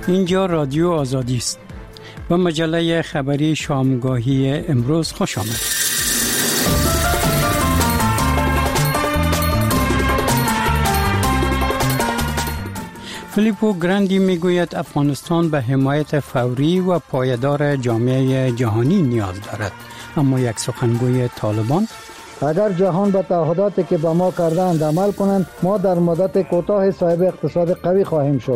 اینجا رادیو آزادی است. و مجله خبری شامگاهی امروز خوش آمد. فیلیپو گراندی میگوید افغانستان به حمایت فوری و پایدار جامعه جهانی نیاز دارد. اما یک سخنگوی طالبان: اگر جهان به تعهداتی که به ما کردند عمل کنند، ما در مدت کوتاه صاحب اقتصاد قوی خواهیم شد.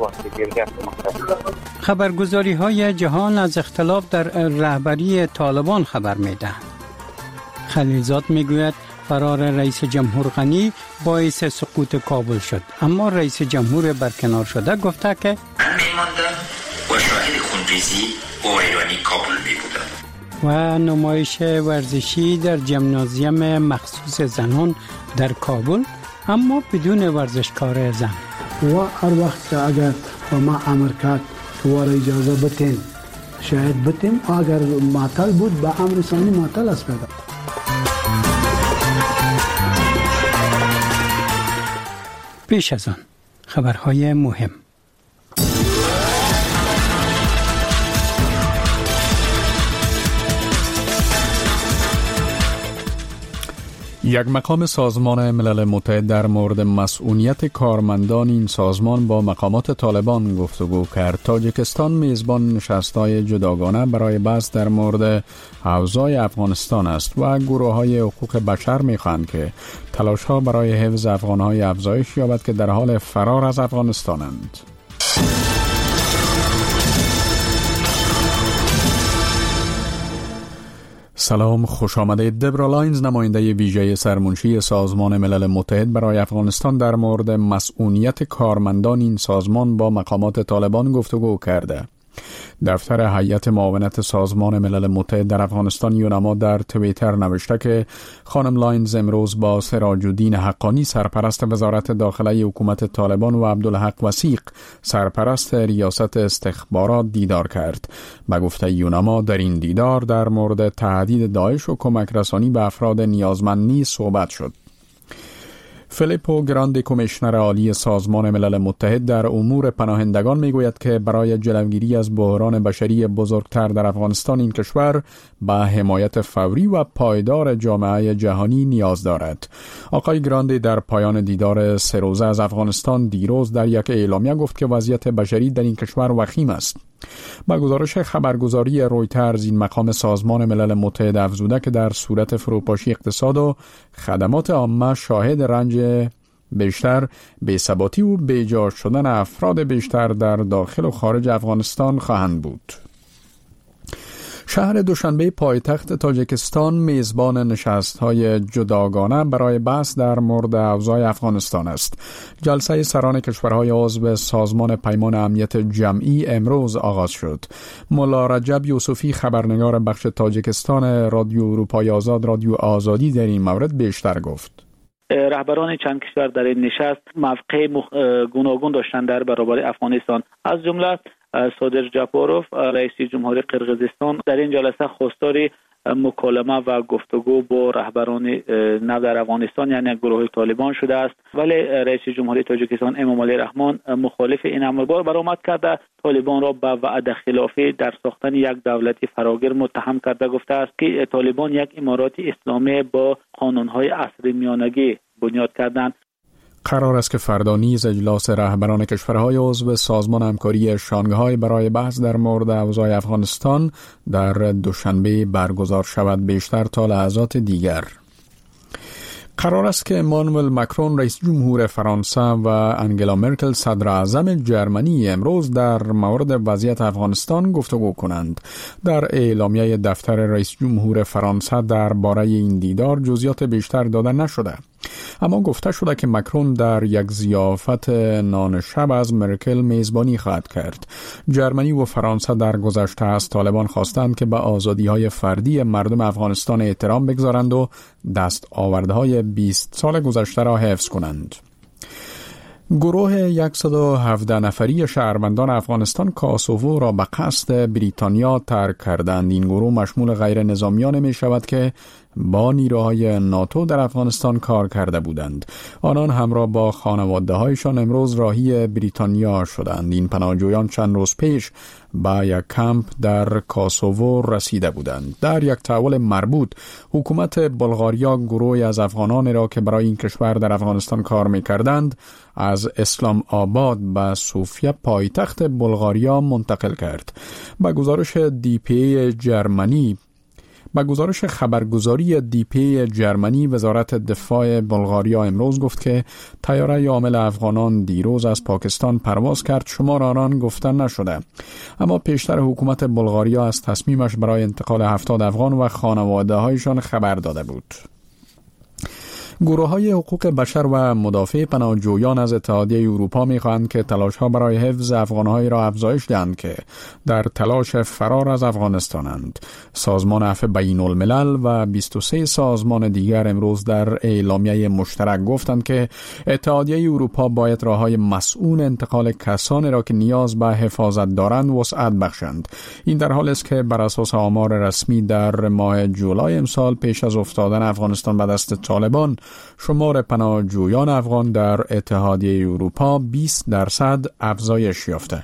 خبرگزاری های جهان از اختلاف در رهبری طالبان خبر میدهند. خلیلزاد میگوید فرار رئیس جمهور غنی باعث سقوط کابل شد، اما رئیس جمهور برکنار شده گفته که میماندم و شاهد خونریزی و ویرانی کابل میبودم. و نمایش ورزشی در ژیمنازیوم مخصوص زنان در کابل، اما بدون ورزشکار زن. و هر وقت اگر ما امر کرد که وارا اجازه بتین شاید بتیم، اگر معطل بود به امر ثانی معطل است پیدا. پیش از آن خبرهای مهم. یک مقام سازمان ملل متحد در مورد مسئولیت کارمندان این سازمان با مقامات طالبان گفتگو کرد. تاجیکستان میزبان نشست‌های جداگانه برای بحث در مورد اوضاع افغانستان است و گروه‌های حقوق بشر می‌خواهند که تلاش‌ها برای حفظ افغان‌های افزایش یابد که در حال فرار از افغانستانند. سلام، خوش آمدید. دبرا لاینز، نماینده ویژه سرمنشی سازمان ملل متحد برای افغانستان، در مورد مسئولیت کارمندان این سازمان با مقامات طالبان گفتگو کرده. دفتر هیئت معاونت سازمان ملل متحد در افغانستان یونما در توییتر نوشته که خانم لاینز امروز با سراج الدین حقانی سرپرست وزارت داخله حکومت طالبان و عبدالحق وثیق سرپرست ریاست استخبارات دیدار کرد. به گفته یونما در این دیدار در مورد تهدید داعش و کمک رسانی به افراد نیازمند نیز صحبت شد. فیلیپو گراندی، کمیشنر عالی سازمان ملل متحد در امور پناهندگان، میگوید که برای جلوگیری از بحران بشری بزرگتر در افغانستان این کشور به حمایت فوری و پایدار جامعه جهانی نیاز دارد. آقای گراندی در پایان دیدار 3 روزه از افغانستان دیروز در یک اعلامیه گفت که وضعیت بشری در این کشور وخیم است. با گزارش خبرگزاری رویترز، این مقام سازمان ملل متحد افزوده که در صورت فروپاشی اقتصاد و خدمات عامه شاهد رنج بیشتر، بی‌ثباتی و بیجا شدن افراد بیشتر در داخل و خارج افغانستان خواهند بود. شهر دوشنبه پایتخت تاجیکستان میزبان نشست‌های جداگانه برای بحث در مورد اوضاع افغانستان است. جلسه سران کشورهای عضو سازمان پیمان امنیت جمعی امروز آغاز شد. ملا رجب یوسفی، خبرنگار بخش تاجیکستان رادیو اروپای آزاد رادیو آزادی، در این مورد بیشتر گفت. رهبران چند کشور در این نشست موقع گوناگون داشتند در برابر افغانستان. از جمله صادر جاپاروف، رئیس جمهوری قرقیزستان، در این جلسه خواستار مکالمه و گفتگو با رهبران نو در افغانستان یعنی گروه طالبان شده است، ولی رئیس جمهوری تاجیکستان امامعلی رحمان مخالف این امر برآمد کرده. طالبان را به وعده خلافی در ساختن یک دولت فراگیر متهم کرده، گفته است که طالبان یک امارات اسلامی با قانون‌های عصر میانگی بنیاد کردند. قرار است که فردا نیز اجلاس رهبران کشورهای عضو سازمان همکاری شانگهای برای بحث در مورد اوضاع افغانستان در دوشنبه برگزار شود. بیشتر تا لحظات دیگر قرار است که امانوئل مکرون رئیس جمهور فرانسه و انگلا مرکل صدر اعظم جرمنی امروز در مورد وضعیت افغانستان گفتگو کنند. در اعلامیه دفتر رئیس جمهور فرانسه درباره این دیدار جزئیات بیشتر داده نشده، اما گفته شده که مکرون در یک ضیافت نان شب از مرکل میزبانی خواهد کرد. جرمنی و فرانسه در گذشته از طالبان خواستند که به آزادی‌های فردی مردم افغانستان احترام بگذارند و دستاوردهای 20 سال گذشته را حفظ کنند. گروه 117 نفری شهروندان افغانستان کاسوو را به قصد بریتانیا ترک کردند. این گروه مشمول غیر نظامیان می شود که با نیروهای ناتو در افغانستان کار کرده بودند. آنان همراه با خانواده‌هایشان امروز راهی بریتانیا شدند. این پناهجویان چند روز پیش به یک کمپ در کاسوو رسیده بودند. در یک تحول مربوط حکومت بلغاریا گروهی از افغانان را که برای این کشور در افغانستان کار می‌کردند از اسلام آباد به سوفیا پایتخت بلغاریا منتقل کرد. با گزارش خبرگزاری DPA جرمنی، وزارت دفاع بلغاریا امروز گفت که طیاره حامل افغانان دیروز از پاکستان پرواز کرد. شمار آنان گفته نشده، اما پیشتر حکومت بلغاریا از تصمیمش برای انتقال 70 افغان و خانواده‌هایشان خبر داده بود. گروه‌های حقوق بشر و مدافع پناهجویان از اتحادیه اروپا می‌خواهند که تلاش‌ها برای حفظ افغان‌هایی را افزایش دهند که در تلاش فرار از افغانستانند. سازمان عفو بین‌الملل و 23 سازمان دیگر امروز در اعلامیه مشترک گفتند که اتحادیه اروپا باید راه‌های مسئول انتقال کسانی را که نیاز به حفاظت دارند وسعت بخشند. این در حالی است که بر اساس آمار رسمی در ماه جولای امسال پیش از افتادن افغانستان به دست طالبان شمار پناهجویان افغان در اتحادیه اروپا 20% افزایش یافته.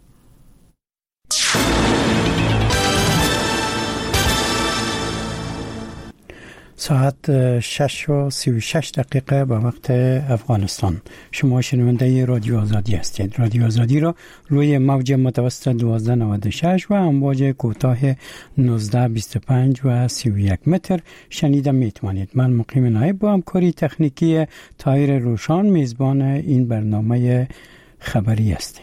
ساعت 6:36 به وقت افغانستان. شما شنونده رادیو آزادی هستید. رادیو آزادی را روی موج متوسط 1296 و امواج کوتاه 1925 و 31 متر شنیده میتوانید. من مقیم نایب با همکاری تکنیکی طاهر روشان میزبان این برنامه خبری هستیم.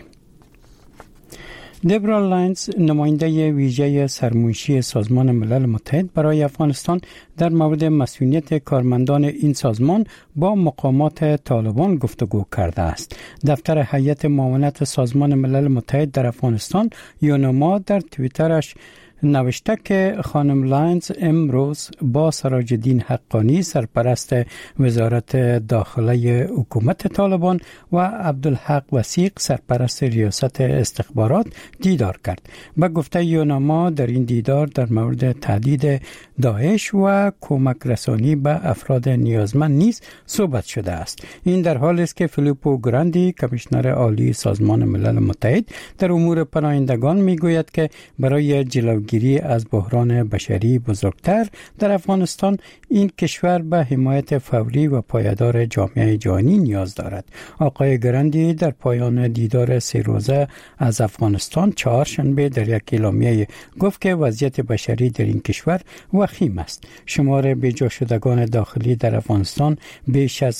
دبرا لاینز، نماینده ویژه سرمنشی سازمان ملل متحد برای افغانستان، در مورد مسئولیت کارمندان این سازمان با مقامات طالبان گفتگو کرده است. دفتر هیئت معاونت سازمان ملل متحد در افغانستان یونما در توییترش نوشته که خانم لاینز امروز با سراج الدین حقانی سرپرست وزارت داخله حکومت طالبان و عبدالحق وثیق سرپرست ریاست استخبارات دیدار کرد. به گفته یونما در این دیدار در مورد تهدید داعش و کمک رسانی به افراد نیازمند نیز صحبت شده است. این در حالی است که فیلیپو گراندی کمیشنر عالی سازمان ملل متحد در امور پناهندگان میگوید که برای جلوگیری از بحران بشری بزرگتر در افغانستان این کشور به حمایت فوری و پایدار جامعه جهانی نیاز دارد. آقای گراندی در پایان دیدار 3 روزه از افغانستان چهارشنبه در یک اعلامیه گفت که وضعیت بشری در این کشور وخیم است. شمار بیجا شدگان داخلی در افغانستان بیش از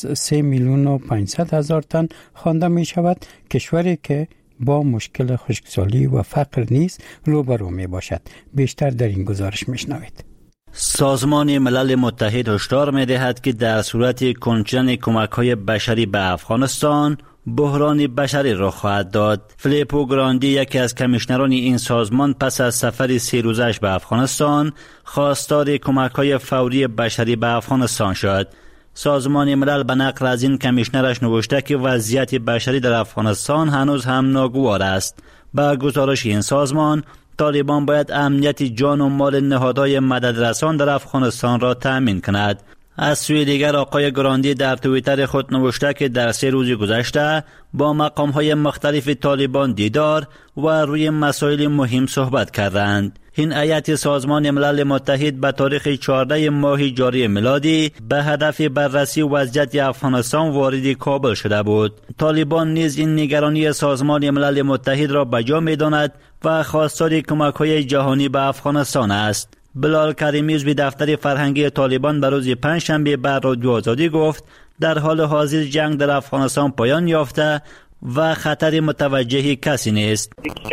3,500,000 تن خوانده می شود. کشوری که با مشکل خشکسالی و فقر نیز روبرو می باشد. بیشتر در این گزارش میشنوید. سازمان ملل متحد هشدار می دهد که در صورت کنچیدن کمک‌های بشری به افغانستان بحران بشری را خواهد داد. فیلیپو گراندی، یکی از کمیشنران این سازمان، پس از سفر 3 روزش به افغانستان خواستار کمک‌های فوری بشری به افغانستان شد. سازمان ملل به نقل از این کمیشنرش نوشته که وضعیت بشری در افغانستان هنوز هم ناگوار است. با گزارش این سازمان، طالبان باید امنیت جان و مال نهادهای مددرسان در افغانستان را تأمین کند. از سوی دیگر آقای گراندی در توییتر خود نوشته که در 3 روز گذشته با مقام‌های مختلف طالبان دیدار و روی مسائل مهم صحبت کردند. این هیئت سازمان ملل متحد به تاریخ 14 ماه جاری میلادی به هدف بررسی وضعیت افغانستان وارد کابل شده بود. طالبان نیز این نگرانی سازمان ملل متحد را به جا می‌داند و خواستار کمک‌های جهانی به افغانستان است. بلال کریمی، عضو دفتر فرهنگی طالبان، به روز پنجشنبه بر رادیو آزادی گفت در حال حاضر جنگ در افغانستان پایان یافته و خطر متوجه کسی نیست.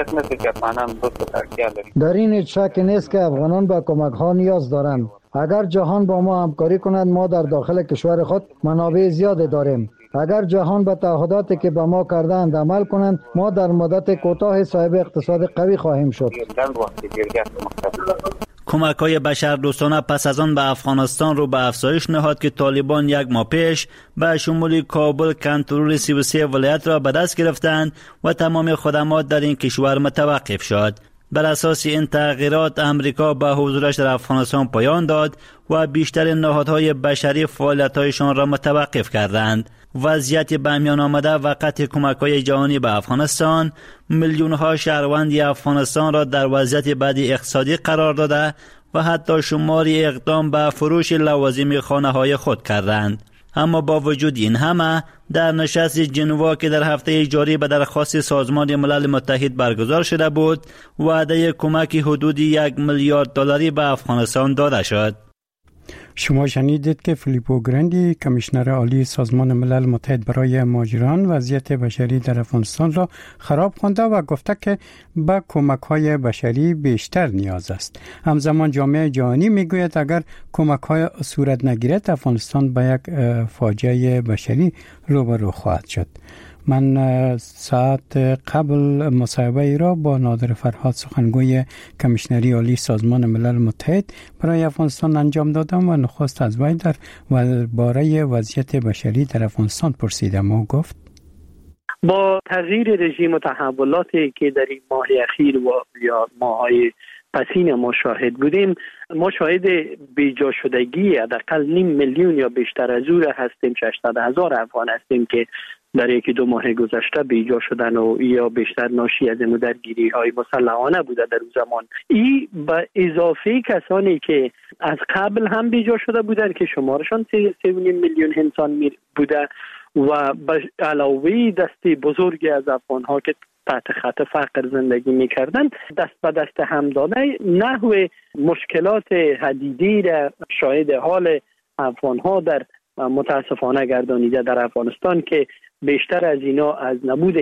در این هیچ شک نیست که افغانان به کمک ها نیاز دارند. اگر جهان با ما همکاری کند، ما در داخل کشور خود منابع زیاد داریم. اگر جهان به تعهداتی که به ما کردند عمل کنند، ما در مدت کوتاه صاحب اقتصاد قوی خواهیم شد. کمک‌های بشردوستانه پس از آن به افغانستان رو به افزایش نهاد که طالبان 1 ماه پیش به شمول کابل کنترل 33 ولایت را به دست گرفتند و تمام خدمات در این کشور متوقف شد. بر اساس این تغییرات امریکا به حضورش در افغانستان پایان داد و بیشتر نهادهای بشری فعالیت‌هایشان را متوقف کردند. وضعیت به میان آمده و قطع کمک‌های جهانی به افغانستان میلیون‌ها شهروند افغانستان را در وضعیت بدی اقتصادی قرار داده و حتی شماری اقدام به فروش لوازم خانه‌های خود کردند. اما با وجود این همه در نشست ژنوا که در هفته جاری به درخواست سازمان ملل متحد برگزار شده بود، وعده کمک حدود 1 میلیارد دلاری به افغانستان داده شد. شما شنیدید که فیلیپو گراندی کمیشنر عالی سازمان ملل متحد برای مهاجران وضعیت بشری در افغانستان را خراب خوانده و گفته که به کمک‌های بشری بیشتر نیاز است. همزمان جامعه جهانی میگوید اگر کمک‌های صورت نگیرد افغانستان به یک فاجعه بشری روبرو خواهد شد. من ساعت قبل مصاحبه را با نادر فرهاد سخنگوی کمیشنری عالی سازمان ملل متحد برای افغانستان انجام دادم و نخست از وی درباره وضعیت بشری در افغانستان پرسیدم و گفت با تغییر رژیم و تحولاتی که در این ماه اخیر و یا ماهای پسین ما شاهد بودیم، ما شاهد بیجا شدگی حداقل 5 میلیون یا بیشتر از او هستیم. 600,000 افغان هستیم که در 1-2 ماه گذشته بیجا شدن و یا بیشتر ناشی از درگیری های مسلحانه بوده در اون زمان. این به اضافه کسانی که از قبل هم بیجا شده بودن که شمارشان 3.5 میلیون انسان بوده و به علاوه دست بزرگی از افغان ها که تحت خط فقر زندگی می‌کردند، دست به دست هم داده نحو مشکلات حدیدی را شاهد حال افغان‌ها در متاسفانه گردانیده در افغانستان که بیشتر از اینا از نبود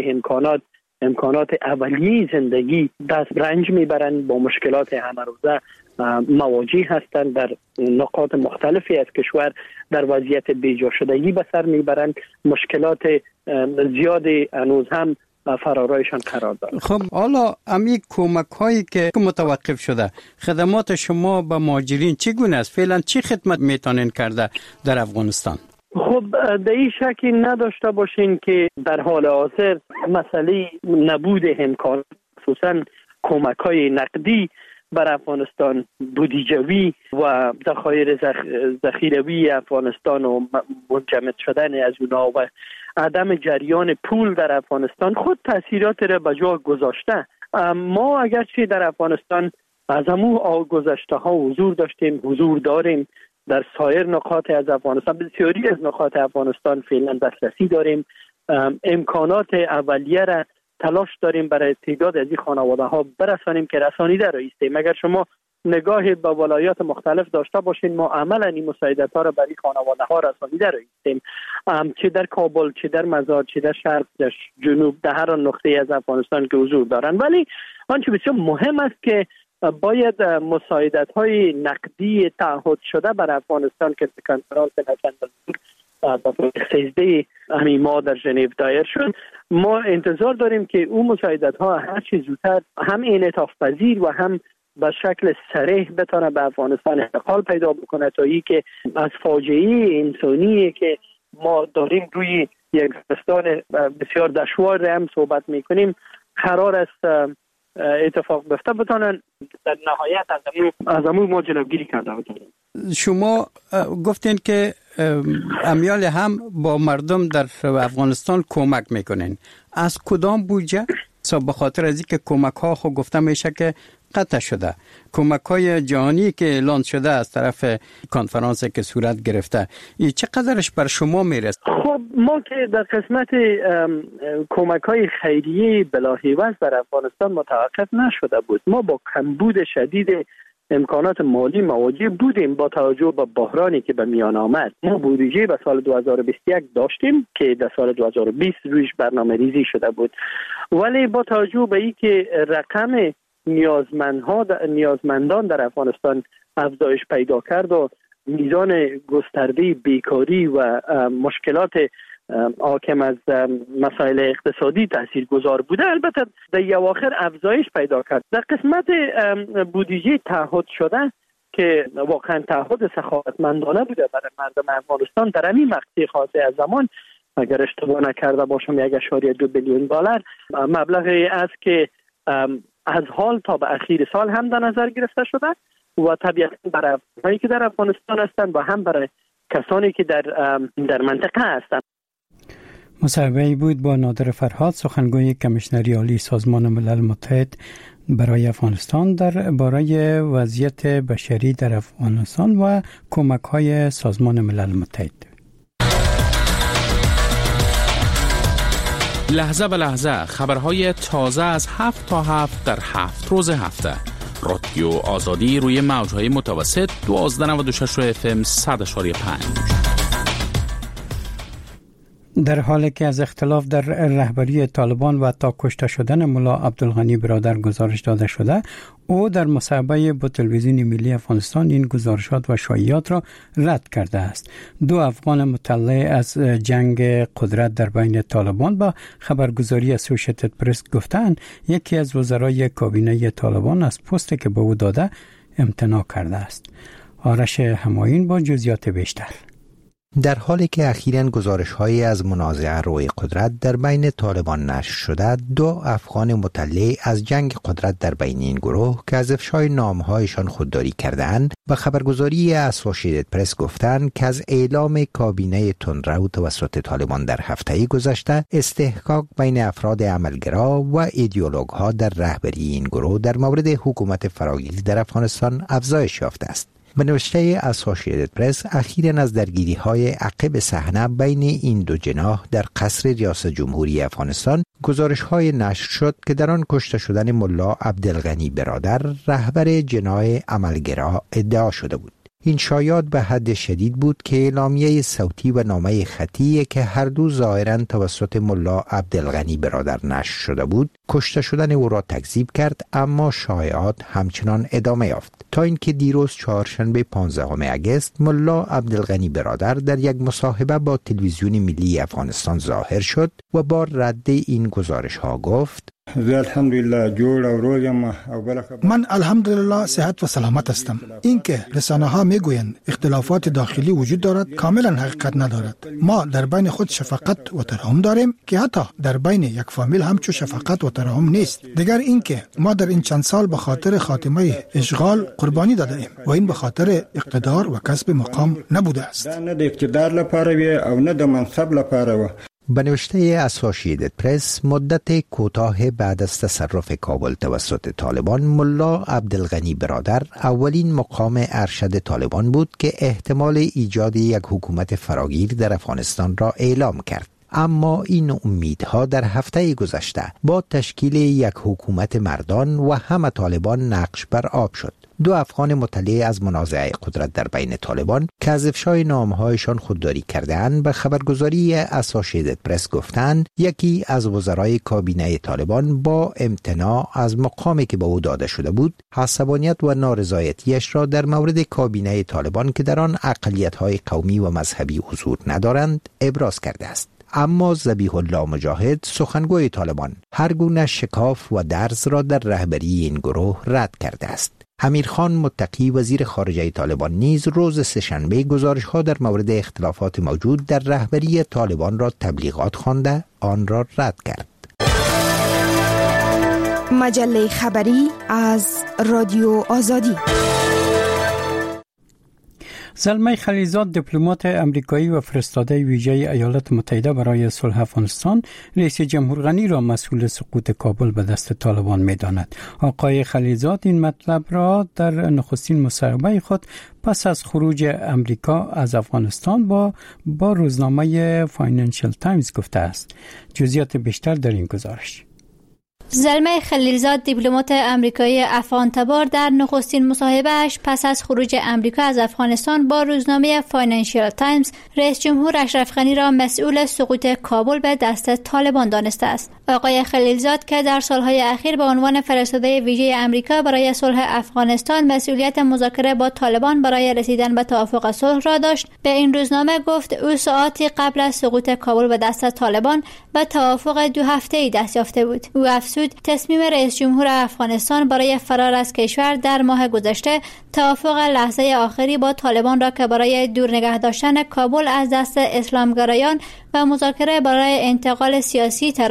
امکانات اولیه زندگی دست رنج میبرند، با مشکلات همه روزه مواجه هستند، در نقاط مختلفی از کشور در وضعیت بیجا شدگی به سر میبرند، مشکلات زیادی هنوز هم فرارایشان قرار دارد. خب حالا امی کمک هایی که متوقف شده، خدمات شما به مهاجرین چگونه است؟ فعلا چی خدمت میتونین کرده در افغانستان؟ خب در این شکی نداشته باشین که در حال حاضر مسئله نبود امکان، خصوصا کمک های نقدی بر افغانستان، بودجوی و ذخایر ذخیروی افغانستان و منجمد شدن از اونا و عدم جریان پول در افغانستان خود تاثیرات را به جا گذاشته. ما اگرچه در افغانستان از همون گذشته ها حضور داریم در سایر نقاط از افغانستان، بسیاری از نقاط افغانستان فعلا دسترسی داریم، امکانات اولیه را تلاش داریم برای تعداد از این خانواده ها برسانیم که رسانیده رایستیم. اگر شما نگاه به ولایات مختلف داشته باشین، ما عملا این مساعدت ها را برای خانواده ها رسانیده رایستیم، چه در کابل، چه در مزار، چه در شرق، در جنوب، در هر نقطه از افغانستان که حضور دارن. ولی آنچه بسیار مهم است که باید مساعدت های نقدی تعهد شده بر افغانستان که کنفرانس نشست 13 همین ماه در ژنو دایر شد، ما انتظار داریم که اون مساعدت ها هر چه زودتر هم انعطاف پذیر و هم به شکل صریح بتونه به افغانستان انتقال پیدا بکنه تا ای که از فاجعه انسانی که ما داریم روی یک زمستان بسیار دشوار هم صحبت میکنیم قرار است اتفاق بیفته بتونن در نهایت از امور ما جلوگیری کرده بتونن. شما گفتین که امیال هم با مردم در افغانستان کمک میکنین. از کدام بودجه؟ به خاطر از اینکه کمک ها خود گفته میشه که قطع شده. کمک های جهانی که اعلان شده از طرف کنفرانسی که صورت گرفته، این چقدرش بر شما میرسه؟ خب ما که در قسمت کمک های خیریه بلاهیوز در افغانستان متوقف نشده بود. ما با کمبود شدید امکانات مالی مواجه بودیم با توجه به بحرانی که به میان آمد. ما بودجه به سال 2021 داشتیم که در سال 2020 رویش برنامه ریزی شده بود، ولی با توجه به این که رقم نیازمندان در افغانستان افزایش پیدا کرد و میزان گسترده بیکاری و مشکلات حاکم از مسائل اقتصادی تاثیرگذار بوده، البته در اواخر افزایش پیدا کرد. در قسمت بودجه تعهد شده که واقعا تعهد سخاوتمندانه بوده برای مردم افغانستان در همین مقطع خاصه از زمان، اگر اشتباه نکرده باشم 1.2 بیلیون دلار مبلغی است که از حال تا به اخیر سال هم در نظر گرفته شده و طبیعتا برای افغان‌هایی که در افغانستان هستند و هم برای کسانی که در منطقه هستند. مصاحبه‌ای بود با نادر فرهاد، سخنگوی کمیشنری عالی سازمان ملل متحد برای افغانستان درباره وضعیت بشری در افغانستان و کمک‌های سازمان ملل متحد. لحظه به لحظه خبرهای تازه از 7 تا 7 در 7 روز هفته. رادیو آزادی روی موج‌های متوسط 1296 FM 100.5. در حالی که از اختلاف در رهبری طالبان و تا کشته شدن ملا عبدالغنی برادر گزارش داده شده، او در مصاحبه با تلویزیون ملی افغانستان این گزارشات و شایعات را رد کرده است. دو افغان مطلع از جنگ قدرت در بین طالبان با خبرگزاری اسوشییتد پرس گفتند یکی از وزرای کابینه طالبان از پستی که به او داده امتناع کرده است. آرش همایون با جزئیات بیشتر. در حالی که اخیراً گزارش‌هایی از منازعه روی قدرت در بین طالبان نشر شده، دو افغان مطلع از جنگ قدرت در بین این گروه که از افشای نام‌هایشان خودداری کردند به خبرگزاری اسوشییتد پرس گفتند که از اعلام کابینه تندرو توسط طالبان در هفته گذشته، استحقاق بین افراد عملگرا و ایدئولوژها در رهبری این گروه در مورد حکومت فراگیر در افغانستان افزایش یافته است. به نوشته اسوشییتد پرس، اخیراً از درگیری‌های عقب صحنه بین این دو جناح در قصر ریاست جمهوری افغانستان گزارش‌های نشر شد که در آن کشته شدن ملا عبدالغنی برادر رهبر جناح عملگرا ادعا شده بود. این شایعات به حد شدید بود که اعلامیه صوتی و نامه خطی که هر دو ظاهراً توسط ملا عبدالغنی برادر نشر شده بود، کشته شدن او را تکذیب کرد، اما شایعات همچنان ادامه یافت تا اینکه دیروز چهارشنبه 15 اگست ملا عبدالغنی برادر در یک مصاحبه با تلویزیون ملی افغانستان ظاهر شد و با رد این گزارش‌ها گفت: من الحمدلله صحت و سلامت هستم. اینکه رسانه‌ها میگویند اختلافات داخلی وجود دارد کاملا حقیقت ندارد. ما در بین خود شفقت و ترحم داریم که حتی در بین یک فامیل همچو شفقت و ترحم نیست. دیگر اینکه ما در این چند سال به خاطر خاتمه اشغال قربانی داده ایم و این به خاطر اقتدار و کسب مقام نبوده است. نه د اقتدار لپاره او نه د منصب لپاره. به نوشته اسوشییتد پرس، مدت کوتاه بعد از تصرف کابل توسط طالبان، ملا عبدالغنی برادر اولین مقام ارشد طالبان بود که احتمال ایجاد یک حکومت فراگیر در افغانستان را اعلام کرد. اما این امیدها در هفته گذشته با تشکیل یک حکومت مردان و همه طالبان نقش بر آب شد. دو افغان مطلع از منازعه قدرت در بین طالبان که از افشای نامهایشان خودداری کردند به خبرگزاری اسوشییتد پرس گفتند یکی از وزرای کابینه طالبان با امتناع از مقامی که به او داده شده بود، عصبانیت و نارضایتیش را در مورد کابینه طالبان که در آن اقلیت‌های قومی و مذهبی حضور ندارند ابراز کرده است. اما ذبیح الله مجاهد، سخنگوی طالبان، هر گونه شکاف و درز را در رهبری این گروه رد کرده است. امیرخان متقی، وزیر خارجه طالبان، نیز روز سه‌شنبه گزارش‌ها در مورد اختلافات موجود در رهبری طالبان را تبلیغات خوانده آن را رد کرد. مجله خبری از رادیو آزادی. زلمه خلیلزاد، دیپلمات امریکایی و فرستاده ویژه ایالات متحده برای صلح افغانستان، رئیس جمهور غنی را مسئول سقوط کابل به دست طالبان می‌داند. آقای خلیلزاد این مطلب را در نخستین مصاحبه خود پس از خروج امریکا از افغانستان با روزنامه فاینانشل تایمز گفته است. جزئیات بیشتر در این گزارش. زلمه خلیلزاد، دیپلمات امریکایی افغان تبار، در نخستین مصاحبه‌اش پس از خروج امریکا از افغانستان با روزنامه فاینانشل تایمز رئیس جمهور اشرف غنی را مسئول سقوط کابل به دست طالبان دانسته است. آقای خلیلزاد که در سالهای اخیر به عنوان فرستاده ویژه امریکا برای صلح افغانستان مسئولیت مذاکره با طالبان برای رسیدن به توافق صلح را داشت، به این روزنامه گفت او ساعاتی قبل از سقوط کابل به دست طالبان به توافق 2 هفته‌ای دست یافته بود. او افزود تصمیم رئیس جمهور افغانستان برای فرار از کشور در ماه گذشته توافق لحظه آخری با طالبان را که برای دور نگه داشتن کابل از دست اسلامگرایان و مذاکره برای انتقال سیاسی طراحی شده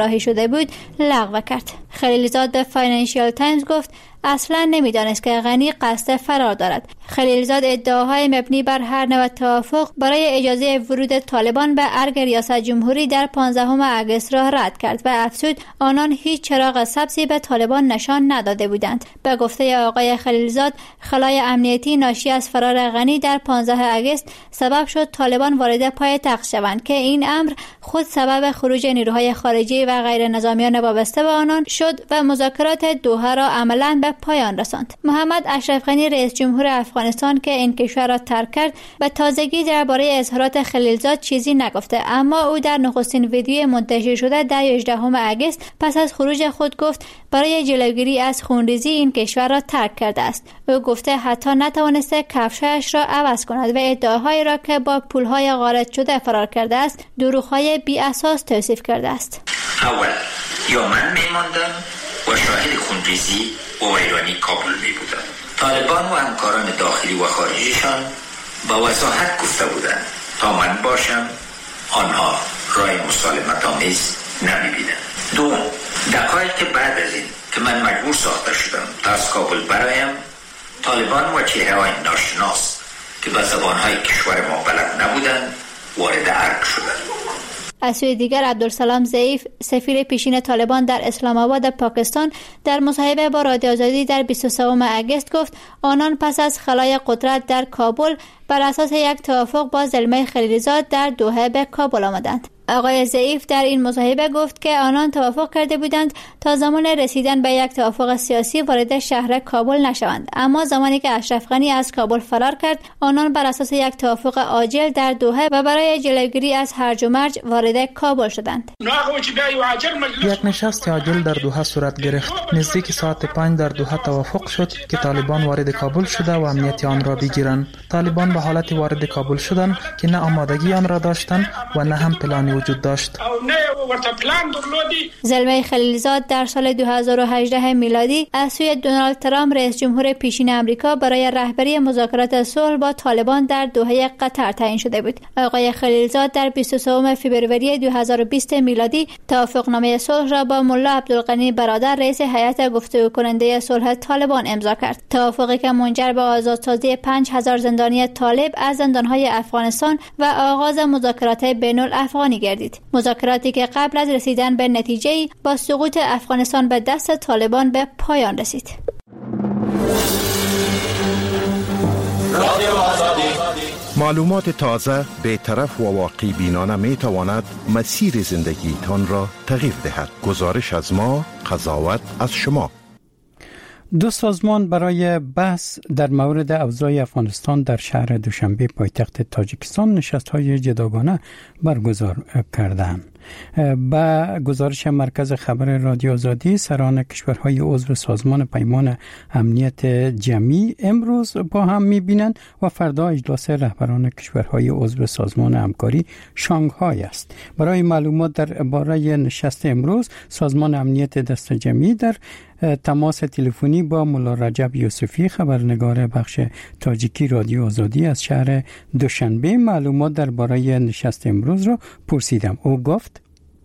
شده بود لغو کرد. خلیلزاد به فاینانشیال تایمز گفت اصلا نمیدانست که غنی قصد فرار دارد. خلیلزاد ادعاهای مبنی بر هر نوع توافق برای اجازه ورود طالبان به ارگ ریاست جمهوری در 15 اگست را رد کرد و افزود آنان هیچ چراغ سبزی به طالبان نشان نداده بودند. به گفته آقای خلیلزاد، خلای امنیتی ناشی از فرار غنی در 15 اگست سبب شد طالبان وارد پایتخت شوند که این امر خود سبب خروج نیروهای خارجی و غیر نظامیان وابسته به آنان شد و مذاکرات دوحه را عملاً به پایان رساند. محمد اشرف غنی رئیس جمهور افغانستان که این کشور را ترک کرد به تازگی درباره اظهارات خلیلزاد چیزی نگفته، اما او در نخستین ویدیو منتشر شده در 18 اگست پس از خروج خود گفت برای جلوگیری از خونریزی این کشور را ترک کرده است. او گفته حتی نتوانسته کفشش را عوض کند و ادعاهایی را که با پولهای غارت شده فرار کرده است دروغ‌های بی اساس توصیف کرده است. اول یا من میماندم و شاهد خونریزی و ویرانی کابل می بودم. طالبان و همکاران داخلی و خارجیشان با وضاحت گفته بودند تا من باشم آنها رای مسالمت آمیز نمی بینند. دوم، دقایق بعد از این که من مجبور ساخته شدم تا از کابل برایم، طالبان و چهره‌های ناشناس که به زبانهای کشور ما بلد نبودند وارد ارگ شدند. از سوی دیگر عبدالسلام ضعیف سفیر پیشین طالبان در اسلام آباد پاکستان در مصاحبه با رادیو آزادی در 23 اگست گفت آنان پس از خلای قدرت در کابل بر اساس یک توافق با زلمه خلیلزاد در دوحه به کابل آمدند. آقای ضعیف در این مصاحبه گفت که آنان توافق کرده بودند تا زمان رسیدن به یک توافق سیاسی وارد شهر کابل نشوند، اما زمانی که اشرف غنی از کابل فرار کرد آنان بر اساس یک توافق عاجل در دوحه و برای جلوگیری از هرج و مرج وارد کابل شدند. یک نشست عاجل در دوحه صورت گرفت. نزدیک ساعت 5 در دوحه توافق شد که طالبان وارد کابل شده و امنیت آن را بگیرند. طالبان به حالت وارد کابل شدند که نه آمادگی آن را داشتند و نه هم پلانی وجود داشت. زلمه خلیلزاد در سال 2018 میلادی از سوی دونالد ترامپ رئیس جمهور پیشین آمریکا برای رهبری مذاکرات صلح با طالبان در دوحه قطر تعیین شده بود. آقای خلیلزاد در 23 فوریه 2020 میلادی توافقنامه صلح را با ملا عبدالغنی برادر رئیس هیئت گفتگو کننده صلح طالبان امضا کرد. توافقی که منجر به آزادسازی 5000 زندانی طالب از زندانهای افغانستان و آغاز مذاکرات بین‌الافغانی گردید. مذاکراتی که قبل از رسیدن به نتیجه‌ای با سقوط افغانستان به دست طالبان به پایان رسید. معلومات تازه، بی‌طرف و واقعی بینانه می تواند مسیر زندگیتان را تغییر دهد. گزارش از ما، قضاوت از شما. دو سازمان برای بحث در مورد اوضاع افغانستان در شهر دوشنبه پایتخت تاجیکستان نشست‌های جداگانه برگزار کردند. با گزارش مرکز خبر رادیو آزادی، سران کشورهای عضو سازمان پیمان امنیت جمعی امروز با هم می‌بینند و فردا اجلاس رهبران کشورهای عضو سازمان همکاری شانگهای است. برای معلومات درباره نشست امروز، سازمان امنیت دست جمعی در تماس تلفنی با ملا رجب یوسفی، خبرنگار بخش تاجیکی رادیو آزادی از شهر دوشنبه، معلومات درباره نشست امروز را پرسیدم. او گفت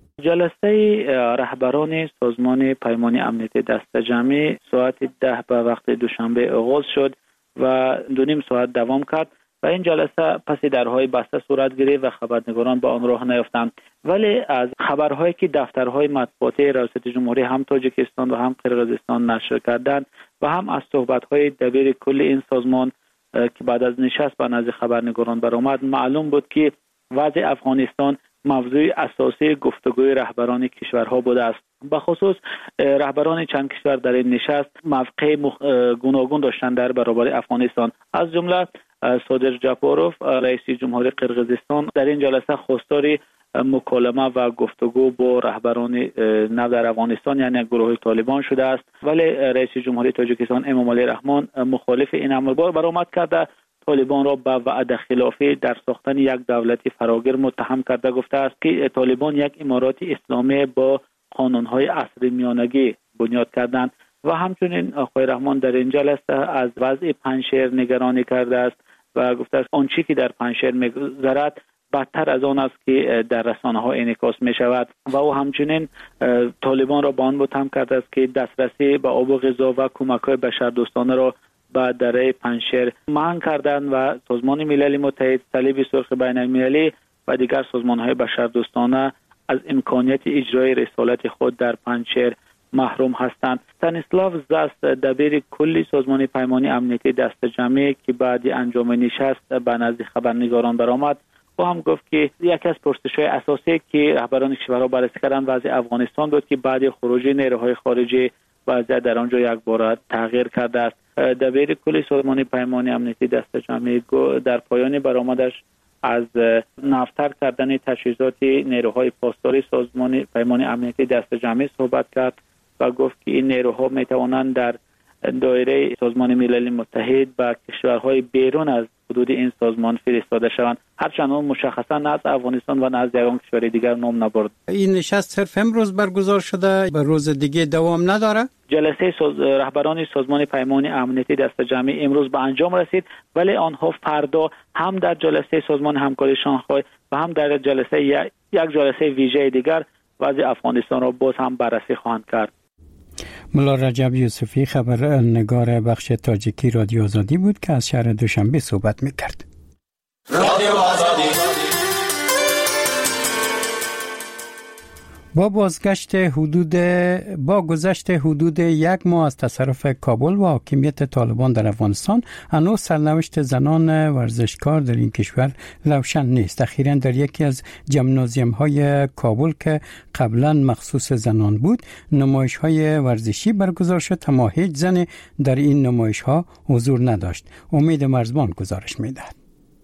جلسه رهبران سازمان پیمان امنیت دست جمعی ساعت 10 به وقت دوشنبه آغاز شد و 2.5 ساعت دوام کرد و این جلسه پس درهای بسته صورت گرفت و خبرنگاران به آن راه نیافتند. ولی از خبرهایی که دفترهای مطبوعاتی ریاست جمهوری هم تاجیکستان و هم قرقیزستان نشر کردند و هم از صحبت‌های دبیر کل این سازمان که بعد از نشست به نزد خبرنگاران برآمد، معلوم بود که وضع افغانستان موضوع اساسی گفتگوی رهبران کشورها بوده است. به خصوص رهبران چند کشور در این نشست موقع گوناگون داشتند در برابر افغانستان. از جمله صادر جاپوروف رئیس جمهوری قرقیزستان در این جلسه خواستار مکالمه و گفتگو با رهبران نو در افغانستان یعنی گروه طالبان شده است، ولی رئیس جمهوری تاجیکستان امامعلی رحمان مخالف این امر برآمد کرده طالبان را به وعده خلافی در ساختن یک دولت فراگیر متهم کرده گفته است که طالبان یک امارات اسلامی با قانون‌های عصر میانگی بنیاد کردند و همچنین آقای رحمان در این جلسه از وضع پنجشیر نگرانی کرده است و گفته است آنچه که در پنجشیر می‌گذرد بدتر از آن است که در رسانه ها انعکاس می شود و او همچنین طالبان را به آن متهم کرده است که دسترسی به آب و غذا و کمک های بشردوستانه را به دره پنجشیر منع کردند و سازمان ملل متحد، صلیب سرخ بین المللی و دیگر سازمان های بشردوستانه از امکانیت اجرای رسالت خود در پنجشیر محروم هستند. استانیسلاو زاست، دبیر کلی سازمان پیمانی امنیتی دست جمعی که بعد انجام نشست به نزد خبرنگاران برآمد، او هم گفت که یکی از پرسش‌های اساسی که رهبران کشورها بررسی کردند وضع افغانستان بود که بعد خروج نیروهای خارجی وضعیت در آنجا یک بار تغییر کرده است. دبیر کلی سازمان پیمانی امنیتی دست جمعی در پایان برآمدش از نفتر کردن تجهیزات نیروهای پاسداری سازمان پیمانی امنیتی دست جمعی صحبت کرد و گفت که این نیروها می توانند در دایره سازمان ملل متحد و کشورهای بیرون از حدود این سازمان فرستاده شوند، هرچند اون مشخصا نه از افغانستان و نه از یگان کشور دیگر نام نبرد. این نشست صرف امروز برگزار شده، به روز دیگه دوام نداره؟ جلسه رهبران سازمان پیمانی امنیتی دست جمعی امروز به انجام رسید، ولی آنها فردا هم در جلسه سازمان همکاری شانگهای و هم در جلسه یک جلسه ویژه دیگر وضع افغانستان را باز هم بررسی خواهند کرد. ملا رجب یوسفی، خبرنگار بخش تاجیکی رادیو آزادی بود که از شهر دوشنبه صحبت می‌کرد. رادیو آزادی. با گذشت حدود یک ماه از تصرف کابل و حاکمیت طالبان در افغانستان، هنوز سرنوشت زنان ورزشکار در این کشور روشن نیست. اخیراً در یکی از جمنازیوم‌های کابل که قبلاً مخصوص زنان بود، نمایش‌های ورزشی برگزار شد، اما هیچ زن در این نمایش‌ها حضور نداشت. امید مرزبان گزارش می‌دهد.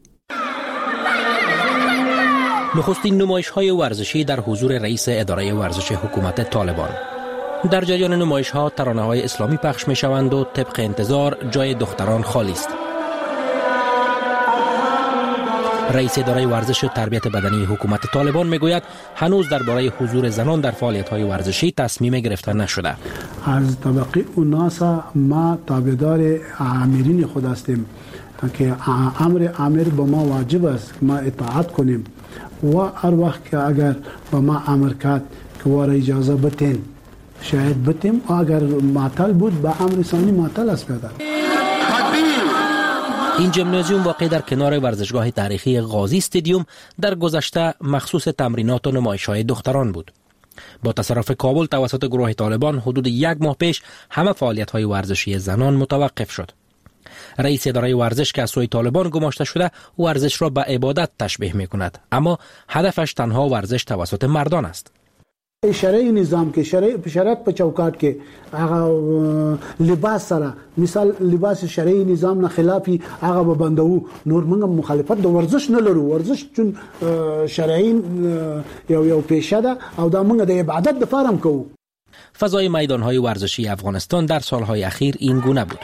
نخستین نمایش‌های ورزشی در حضور رئیس اداره ورزش حکومت طالبان. در جریان نمایش‌ها ترانه‌های اسلامی پخش می‌شوند و طبق انتظار جای دختران خالی است. رئیس اداره ورزش و تربیت بدنی حکومت طالبان میگوید هنوز درباره حضور زنان در فعالیت‌های ورزشی تصمیم گرفته نشده. از طبقه اوناسا ما تابعدار آمرین خود هستیم که امر با ما واجب است ما اطاعت کنیم و هر وقت که اگر با ما امر کرد که واره اجازه بتین شاید بتیم و اگر معطل بود با امر ثانی معطل است پیدا. این جمنازیوم واقع در کنار ورزشگاه تاریخی غازی استادیوم در گذشته مخصوص تمرینات و نمایش‌های دختران بود. با تصرف کابل توسط گروه طالبان حدود یک ماه پیش همه فعالیت‌های ورزشی زنان متوقف شد. رئیس اداره ورزش که از سوی طالبان گماشته شده ورزش را به عبادت تشبیه می‌کند، اما هدفش تنها ورزش توسط مردان است. شرعی نظام که شریعت په چوکاټ کې هغه لباس سره مثال لباس شرعي نظام نه خلافي هغه به بندو نور موږ مخالفت د ورزش نه لرو. ورزش چون شرعي یو پیشه ده او دا موږ د عبادت د فارم کوو. فضای میدان‌های ورزشی افغانستان در سال‌های اخیر این گونه بود.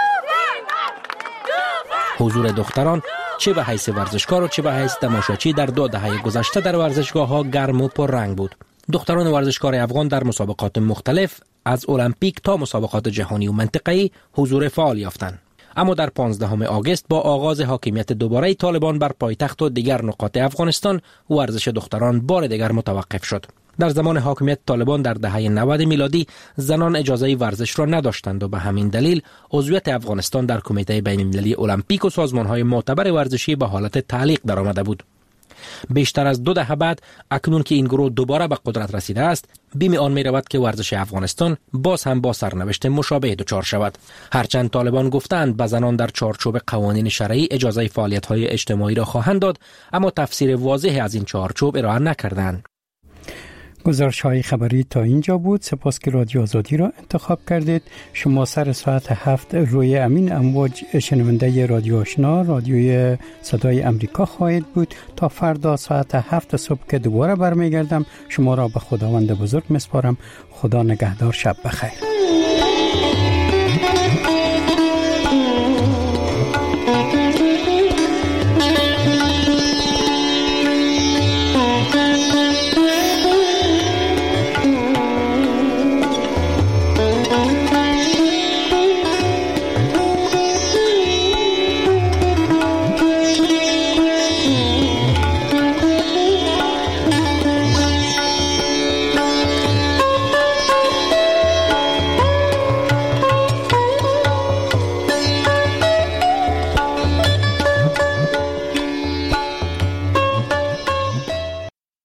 حضور دختران چه به حیث ورزشکار و چه به حیث تماشاچی در 2 دهه گذشته در ورزشگاه‌ها گرم و پررنگ بود. دختران ورزشکار افغان در مسابقات مختلف از المپیک تا مسابقات جهانی و منطقه‌ای حضور فعال یافتند. اما در 15 آگوست با آغاز حاکمیت دوباره طالبان بر پایتخت و دیگر نقاط افغانستان ورزش دختران بار دیگر متوقف شد. در زمان حاکمیت طالبان در دهه 90 میلادی زنان اجازه ورزش را نداشتند و به همین دلیل عضویت افغانستان در کمیته بین‌المللی المپیک و سازمان‌های معتبر ورزشی به حالت تعلیق درآمده بود. بیشتر از 2 دهه بعد اکنون که این گروه دوباره به قدرت رسیده است، بیم آن می رود که ورزش افغانستان باز هم با سرنوشت مشابه دچار شود. هرچند طالبان گفتند به زنان در چارچوب قوانین شرعی اجازه فعالیت‌های اجتماعی را خواهند داد، اما تفسیر واضح از این چارچوب ارائه نکردند. گزارش‌های خبری تا اینجا بود. سپاس که رادیو آزادی را انتخاب کردید. شما سر ساعت 7 روی امین امواج شنونده رادیو آشنا رادیوی صدای امریکا خواهید بود. تا فردا ساعت 7 صبح که دوباره برمیگردم شما را به خداوند بزرگ میسپارم. خدا نگهدار، شب بخیر.